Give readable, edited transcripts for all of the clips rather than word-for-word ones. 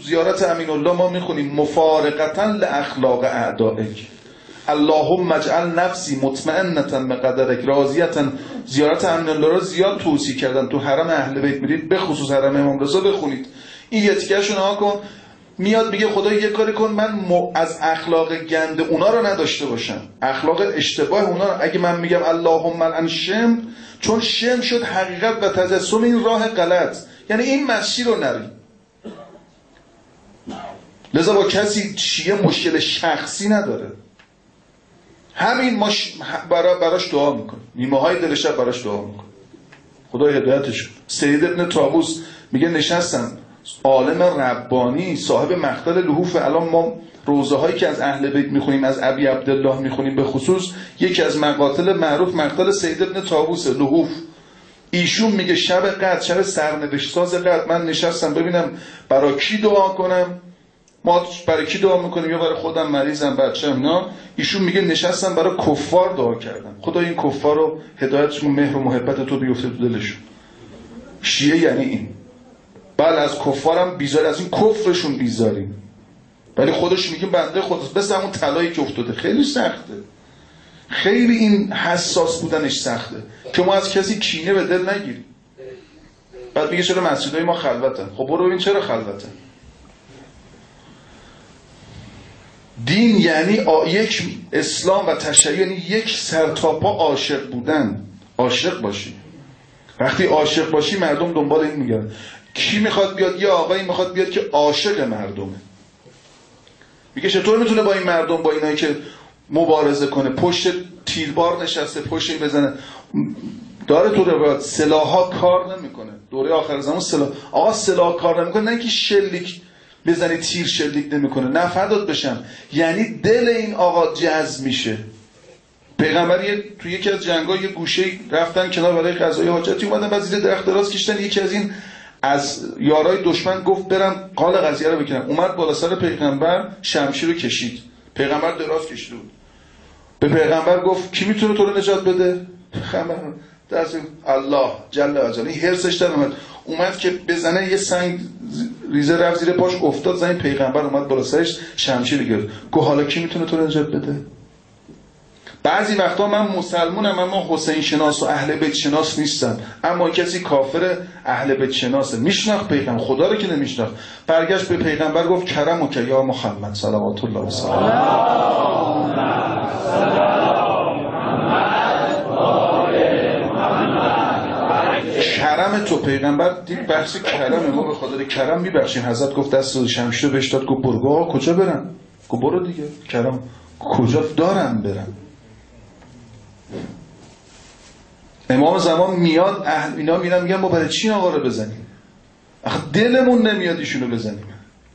زیارت امین الله ما میخونیم مفارقتا لاخلاق اعدائک اللهم اجعل نفسی مطمئنة بقدرک راضیة. زیارت امین الله را زیاد توصیه کردن. تو حرم اهل بیت میرید، به خصوص حرم امام رضا بخونید. این یتیکه‌شو نها کن، میاد میگه خدا یه کاری کن من از اخلاق گند اونا رو نداشته باشم، اخلاق اشتباه اونا رو. اگه من میگم اللهم الان شم، چون شم شد حقیقت و تجسم این راه غلط، یعنی این مسیر رو نری. لذا با کسی شیعه مشکل شخصی نداره، همین ما براش دعا میکنه، نیمه های دل شب براش دعا میکنه خدا هدایتش. سید ابن طاووس میگه نشستم عالم ربانی صاحب مقتل لحوف. الان ما روزه هایی که از اهل بیت میخونیم، از ابی عبدالله میخونیم به خصوص، یکی از مقاتل معروف مقتل سید ابن طاووس لحوف. ایشون میگه شب قدر، شب سرنوشت ساز قدر، من نشستم ببینم برای کی دعا کنم. ما برای کی دعا میکنیم؟ یا برای خودم مریضم، بچه‌م، اینا. ایشون میگه نشستم برای کفار دعا کردم، خدا این کفار رو هدایتشون، مهر و محبت تو بیفته تو دلشون. شیعه یعنی این. بله از کفارم بیزاری، از این کفرشون بیزاریم، ولی خودش میگه بنده خودش مثل همون طلایی که افتاده. خیلی سخته، خیلی این حساس بودنش سخته که ما از کسی کینه به دل نگیریم. بعد میگه چرا مسجدهای ما خلوتن؟ خب برو ببین چرا خلوتن. دین یعنی یک اسلام و تشیع یعنی یک سرتاپا عاشق بودن. عاشق باشی. وقتی عاشق باشی مردم دنبال این میگردن. کی میخواد بیاد؟ یه آقایی میخواد بیاد که عاشق مردمه. میگه چطور میتونه با این مردم، با اینایی که مبارزه کنه، پشت تیربار نشسته، پشت بزنه. داره تو روایات سلاح‌ها کار نمیکنه. دوره آخر زمان سلاح کار نمیکنه، نه که شلیک بزنی تیر شلیک نمیکنه، نه فدات بشم. یعنی دل این آقا جذب میشه. پیغمبر تو یکی از جنگ‌ها یه گوشه رفتن کنار برای قضای حاجتی، اومدن بعد زیر درخت دراز کشیدن. یکی از این از یارای دشمن گفت برم قال قضیه رو بکنم. اومد بالا سر پیغمبر شمشیر رو کشید. پیغمبر دراز کشیده بود. به پیغمبر گفت کی میتونه تو رو نجات بده؟ پیغمبر دست الله جل و جلاله. این حرصش در اومد که بزنه، یه سنگ ریزه رفت زیر پاش افتاد زمین. پیغمبر اومد بالا سرش شمشیر گرفت. گفت حالا کی میتونه تو رو نجات بده؟ بعضی وقتا من مسلمونم اما حسین شناس و اهل بیت شناس نیستم، اما کسی کافر اهل بیت شناسه، میشناخت پیغمبر، خدا رو که نمیشناخت. برگشت به پیغمبر گفت کرمک یا محمد صلوات الله کرم تو پیغمبر دید. بحث کرم، ما به خاطر کرم میبخشیم. حضرت گفت دست شمشیر بهش داد، گفت برو. کجا برم؟ گفت برو دیگه. کرم کجا دارم برم؟ امام زمان میاد، اینا میرن میگن ما برای چی آقا رو بزنیم؟ آخه دلمون نمیاد ایشونو بزنیم.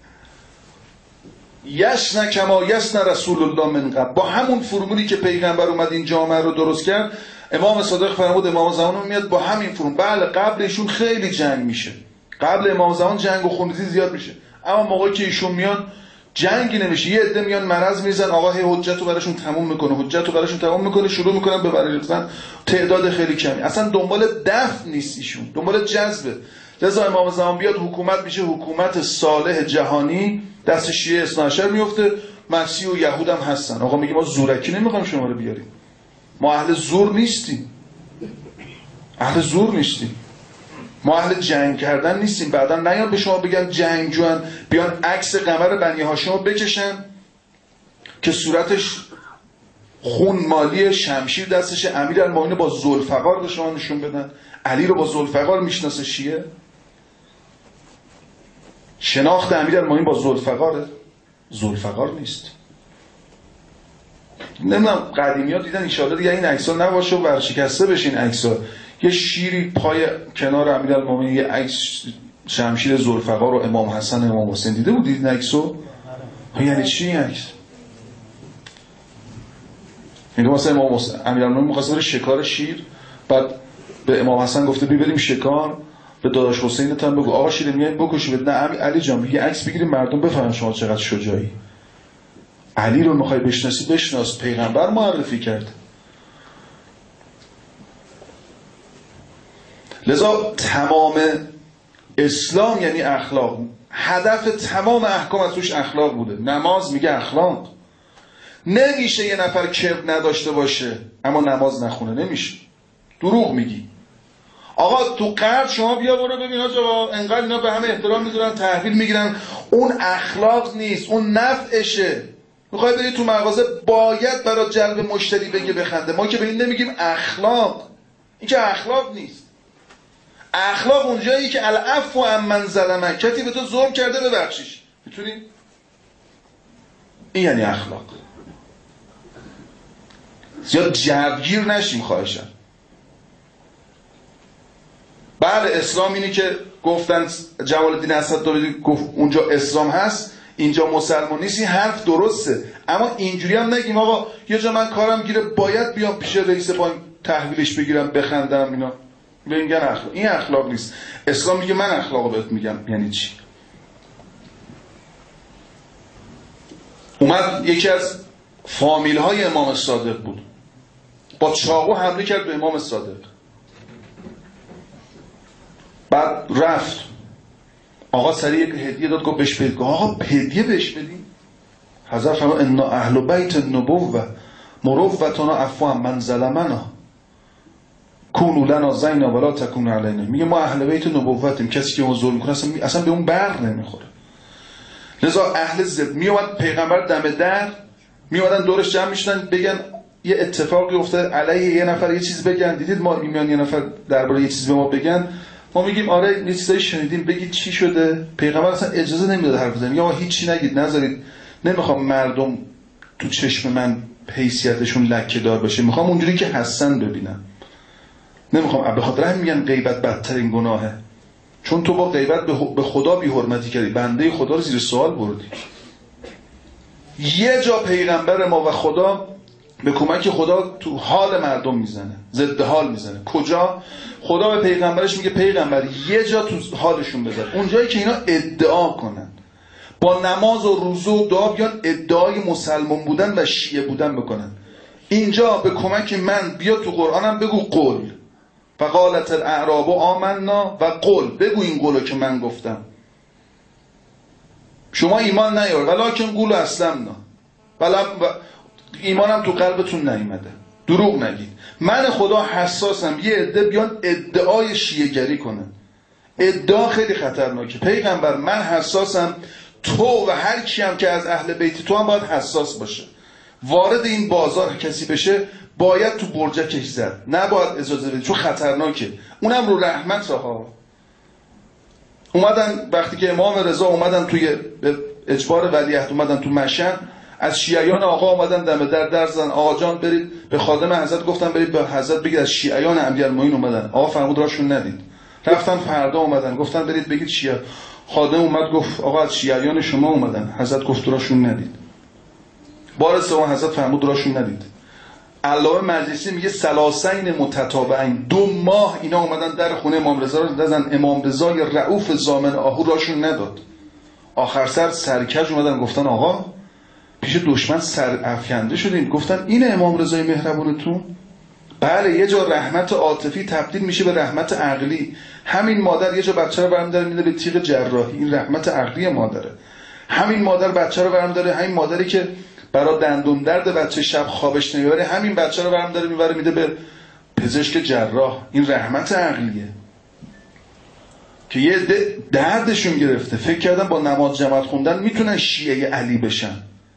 یسن کما یسن رسول الله من قبل. با همون فرمولی که پیغمبر اومد این جامعه رو درست کرد، امام صادق فرمود امام زمان میاد با همین فرمول. بله قبل ایشون خیلی جنگ میشه، قبل امام زمان جنگ و خونریزی زیاد میشه، اما موقعی که ایشون میاد جنگی نمیشه. یه عده میان مرض میزن، آقا هی حجت رو براشون تموم میکنه، شروع میکنن به برگرفتن تعداد خیلی کمی. اصلا دنبال دفع نیست ایشون، دنبال جذبه. لذا امام زمان بیاد حکومت میشه حکومت صالح جهانی، دست شیعه اثناعشر میفته. مسیح و یهود هم هستن. آقا میگه ما زورکی نمیخوایم شما رو بیاریم، ما اهل زور نیستیم، ما اهل جنگ کردن نیستیم. بعدا نیان به شما بگن جنگجوان، بیان عکس قمر بنی هاشم رو بکشن که صورتش خون مالی، شمشیر دستش، امیرالمومنین با ذوالفقار به شما نشون بدن. علی رو با ذوالفقار میشناسه شیعه؟ شناخت امیرالمومنین با ذوالفقار نیست. نمیدونم قدیمی‌ها دیدن، ان شاءالله دیگه این عکس‌ها نباشه و ورشکسته بشه این عکس‌ها. یه شیری پای کنار امیرالمومنین، یه عکس شمشیر ذوالفقار و امام حسن امام حسین دیده بودید این عکسو؟ یعنی چی این عکس؟ میگه مثلا امام امیرالمومنین می‌خواست بره شکار شیر، بعد به امام حسن گفته بریم شکار، به داداش حسینت هم بگو آقا شیر میایم بکشی. نه علی جان یه عکس بگیریم مردم بفهمن شما چقدر شجاعی. علی رو میخوای بشناسی بشناس، پیغمبر معرفی کرد. لذا تمام اسلام یعنی اخلاق. هدف تمام احکام از توش اخلاق بوده. نماز میگه اخلاق. نمیشه یه نفر کبر نداشته باشه اما نماز نخونه، نمیشه. دروغ میگی. آقا تو قرض شما بیا برو ببین آقا انقدر اینا به همه احترام میذارن تحویل میگیرن، اون اخلاق نیست، اون نفعشه. میخوای بری تو مغازه باید برای جلب مشتری بگه بخنده، ما که به این نمیگیم اخلاق. این که اخلاق نیست. اخلاق اونجایی که العفو عمن ظلمک، کسی به تو ظلم کرده ببخشیش، میتونی؟ این یعنی اخلاق. زیاد جوگیر نشیم خواهشم. بله اسلام اینی که گفتن جمال الدین اسددوله گفت اونجا اسلام هست اینجا مسلمان نیست، این حرف درسته، اما اینجوری هم نگیم آقا یه جا من کارم گیره باید بیام پیش رئیس بانک تحویلش بگیرم بخندم اینا، به میگن اخلاق. این اخلاق نیست. اسلام میگه من اخلاقو بهت میگم. یعنی چی؟ اومد یکی از فامیل های امام صادق بود، با چاقو حمله کرد به امام صادق، بعد رفت آقا سریع یک هدیه داد، گفت بهش بدید. آقا هدیه بهش بدیم؟ حضرت فرمود انا اهل بیت النبوه مروتنا عفو عمن ظلمنا کونوا لنا زینا ولا تکونوا علینا. میگه ما اهل بیت نبوتیم، کسی که ما ظلم کنه اصلا به اون بر نمیخوره. لذا اهل ضد میومد پیغمبر دم در، میومدن دورش جمع میشدن بگن یه اتفاقی افتاد علیه یه نفر یه چیز بگن، دیدید ما میان یه نفر درباره یه چیز به ما بگن، ما میگیم آره یه چیزایی شنیدیم، بگید چی شده. پیغمبر اصلا اجازه نمیداد حرف بزنید، یا هیچی نگید، نذارید، نمیخوام مردم تو چشم من حیثیتشون لکه دار بشه، میخوام اونجوری که هستن ببینم، نمیخوام. به خاطر همین میگن غیبت بدترین گناهه، چون تو با غیبت به خدا بی حرمتی کردی، بنده خدا رو زیر سوال بردی. یه جا پیغمبر ما و خدا به کمک خدا تو حال مردم میزنه، ضد حال میزنه. کجا؟ خدا به پیغمبرش میگه پیغمبر یه جا تو حالشون بزن، اونجایی که اینا ادعا کنن، با نماز و روزه و دعا بیان ادعای مسلمان بودن و شیعه بودن بکنن، اینجا به کمک من بیا تو قرآنم بگو قول فقالت الاعراب آمنا و قول، بگو این قولو که من گفتم، شما ایمان نیار ولکن قولوا اسلمنا، ایمانم تو قلبتون نیامده، دروغ نگید. من خدا حساسم یه عده بیان ادعای شیعه گری کنن، ادعا خیلی خطرناکه. پیغمبر من حساسم، تو و هر کی هم که از اهل بیت تو هم باید حساس باشه. وارد این بازار کسی بشه باید تو برجکش زد، نباید اجازه بدید، چون خطرناکه. اونم رو رحمت ها. اومدن وقتی که امام رضا اومدن توی اجبار ولیعهد اومدن تو مشهد، از شیعیان آقا اومدن دم در زدن، آقا جان برید به خادم حضرت گفتن برید به حضرت بگید از شیعیان امیرالمومنین اومدن. آقا فرمود راشون ندید. رفتن فردا اومدن گفتن برید بگید شیعه. خادم اومد گفت آقا از شیعیان شما اومدن. حضرت گفت راشون ندید. بار سوم حضرت فرمود راشون ندید. علامه مجلسی میگه سلاسین متتابعین، 2 ماه اینا اومدن در خونه امام رضا رو زدن، امام رضا رؤوف ضامن آهو راشون نداد. آخر سر سرکج اومدن گفتن آقا پیش دشمن سر افکنده شدیم. گفتن این امام رضای مهربونتون؟ بله. یه جا رحمت عاطفی تبدیل میشه به رحمت عقلی. همین مادر یه جا بچه رو برمی‌داره میده به تیغ جراحی، این رحمت عقلی مادره. همین مادر بچه رو برمی‌داره، همین مادری که برای دندون درد بچه شب خوابش نمیبره، همین بچه رو برمی‌داره میبره میده به پزشک جراح، این رحمت عقلیه. که یه دردشون گرفته فکر کردن با نماز جماعت خوندن میتونن شیعه علی بشن.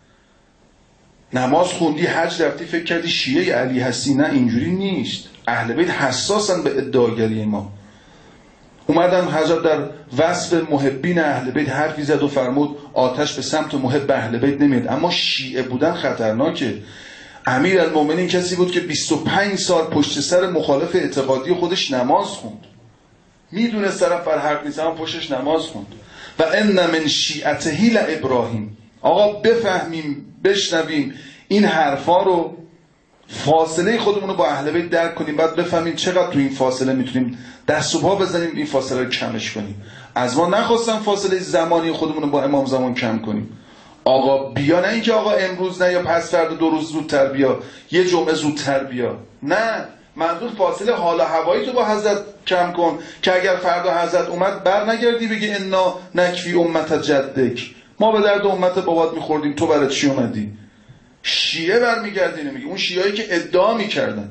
نماز خوندی، حج رفتی، فکر کردی شیعه علی هستی. نه، اینجوری نیست. اهل بیت حساسن به ادعاگری ما. اومدن حضرت در وصف محبین اهل بیت حرفی زد و فرمود آتش به سمت محب اهل بیت نمیاد. اما شیعه بودن خطرناکه. امیرالمومنین کسی بود که 25 سال پشت سر مخالف اعتقادی خودش نماز خوند. میدونه طرف بر حق نیست اما پشتش نماز خوند. و ان من شیعته لابراهیم. آقا بفهمیم، بشنویم این حرفا رو، فاصله خودمون رو با اهل بیت درک کنیم، بعد بفهمیم چقدر تو این فاصله میتونیم دست و پا بزنیم این فاصله رو کمش کنیم. از ما نخواستن فاصله زمانی خودمون رو با امام زمان کم کنیم. آقا بیا، نه اینکه آقا امروز نه یا پس فردا 2 روز زودتر بیا، یه جمعه زودتر بیا. نه، منظور فاصله حال و هوایی تو با حضرت کم کن که اگر فردا حضرت اومد بر نگردی بگی انا نکفی امت جدک، ما به درد امت بابات میخوردیم تو برای چی اومدی؟ شیعه برمیگردی نمیگی، اون شیعه‌ای که ادعا میکردن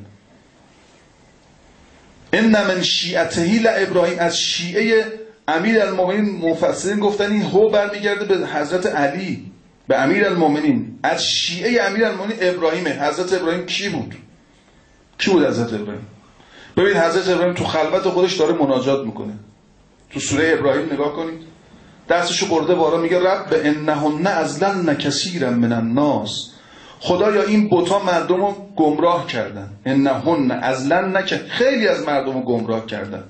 ان من شیعته لابراهیم، از شیعه امیرالمومنین مفسرین گفتن این هو برمیگرده به حضرت علی، به امیرالمومنین. از شیعه امیرالمومنین ابراهیمه. حضرت ابراهیم کی بود؟ کی بود حضرت ابراهیم؟ ببین حضرت ابراهیم تو خلوت خودش داره مناجات میکنه. تو سوره ابراهیم نگاه کنید، دستشو برده بالا میگه رب انهن اضللن کثیرا من الناس، خدایا این بت‌ها مردم رو گمراه کردن. انهن اضللن، خیلی از مردم رو گمراه کردن،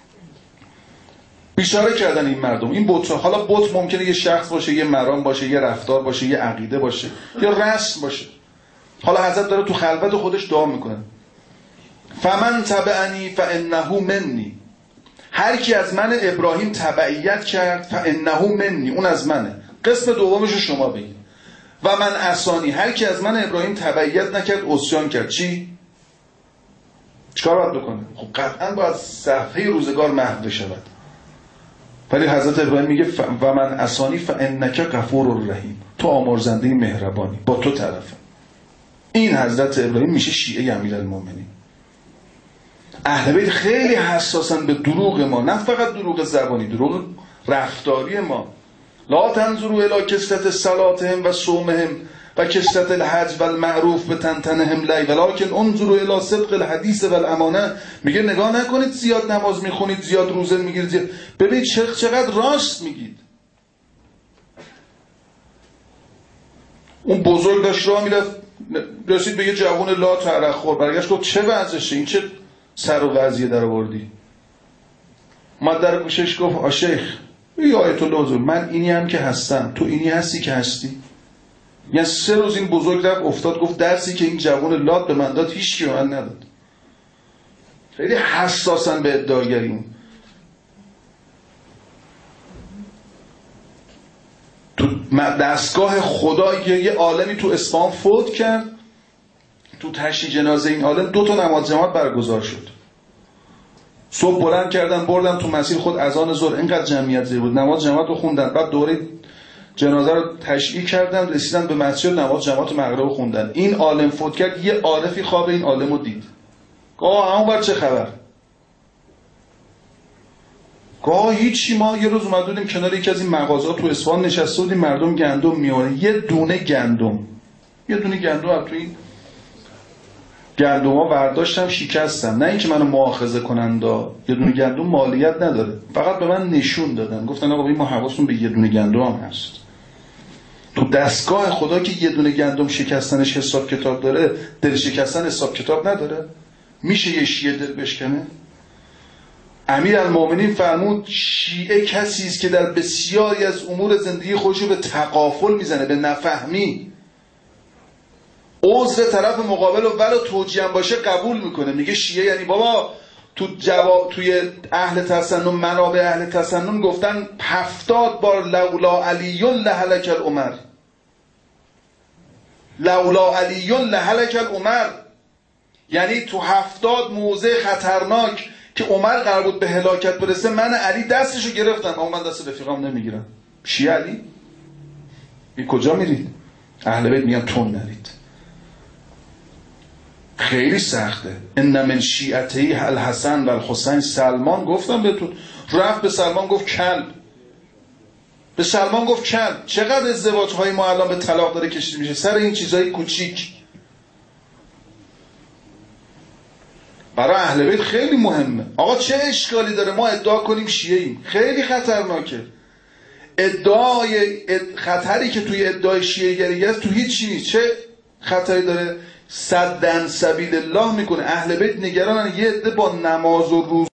بیچاره کردن این مردم. این بت‌ها، حالا بت ممکنه یه شخص باشه، یه مرام باشه، یه رفتار باشه، یه عقیده باشه، یا رسم باشه. حالا حضرت داره تو خلوت خودش دعا میکنه فمن تبعنی فانه منی، هر کی از من ابراهیم تبعیت کرد فانه منی، اون از منه. قسم دومش رو شما بگید. و من عصانی، هر کی از من ابراهیم تبعیت نکرد عصیان کرد. چی؟ چیکار باید بکنه؟ خب قطعا باید صفحه روزگار محو شود. ولی حضرت ابراهیم میگه و من عصانی فانک غفور رحیم، تو آمرزنده مهربانی، با تو طرفم. این حضرت ابراهیم میشه شیعه امیرالمومنین. اهل بیت خیلی حساسن به دروغ ما، نه فقط دروغ زبانی، دروغ رفتاری ما. لا تنظروا الی کثرت صلاتهم و صومهم و کثرت الحج و المعروف به تنتنهم لی ولکن انظروا الی صدق الحدیث و الامانه. میگه نگاه نکنید زیاد نماز میخونید، زیاد روزه میگیرید، زیاد... ببینید چقدر راست میگید. اون بزرگ داشت راه میرفت، رسید به یه جوان لا تعرق خور، برگشت گفت چه وضعشه این، چه سر و وضعیه در آوردی؟ اومد در گوشش گفت آشیخ ای آیت الله حضور، من اینی هم که هستم، تو اینی هستی که هستی. یعنی 3 روز این بزرگ رفت افتاد، گفت درسی که این جوان لات به من داد هیچ کی به من نداد. خیلی حساسن به ادعاگری. تو دستگاه خدا یه عالمی تو اصفهان فوت کرد، تو تشییع جنازه این عالم 2 تا نماز جماعت برگزار شد. صبح بلند کردن بردن تو مسیر خود، اذان ظهر اینقدر جمعیت زیاد بود، نماز جماعت رو خوندن، بعد دوره جنازه رو تشییع کردن، رسیدن به مسجد، نماز جماعت مغرب رو خوندن. این عالم فوت کرد، یه عارفی خواب این عالم رو دید. گاه همون بر چه خبر؟ گاه هیچی. ما یه روز اومد بودیم کنار یکی از این مغازه‌ها تو اصفهان نشسته بودیم، مردم گندم میارن، یه دونه گندم از تو این گندم‌ها برداشتم شکستم. نه اینکه منو مؤاخذه کنند، یه دونه گندم مالیت نداره، فقط به من نشون دادن، گفتن آقا ما حواستون به یه دونه گندم هم هست. تو دستگاه خدا که یه دونه گندم شکستنش حساب کتاب داره، دل شکستن حساب کتاب نداره؟ میشه یه شیعه دل بشکنه؟ امیرالمومنین فرمود شیعه کسی است که در بسیاری از امور زندگی خودشو به تغافل میزنه، به نفهمی. عذر طرف مقابل ولو توجیه هم باشه قبول میکنه. میگه شیعه یعنی بابا توی اهل تسنن، منابع اهل تسنن گفتن 70 بار لولا علی لهلک العمر، لولا علی لهلک العمر، یعنی تو 70 موضع خطرناک که عمر قرار بود به هلاکت برسه، من علی دستشو گرفتم، اما من دست رفیقام نمیگیرم. شیعه علی؟ این کجا میرید؟ اهل بیت میگن تون نرید. خیلی سخته. ان من شیعته الحسن و الحسین. سلمان گفتم بهتون، رفت به سلمان گفت کلب، به سلمان گفت کلب. چقدر ازدواج های ما الان به طلاق داره کشیده میشه سر این چیزای کوچیک. برای اهل بیت خیلی مهمه. آقا چه اشکالی داره ما ادعا کنیم شیعه ایم؟ خیلی خطرناکه. خطری که توی ادعای شیعه گری هست تو هیچ نیست. چه خطری داره؟ صدن سبیل الله میکنه. اهل بیت نگرانن یه عده با نماز و روز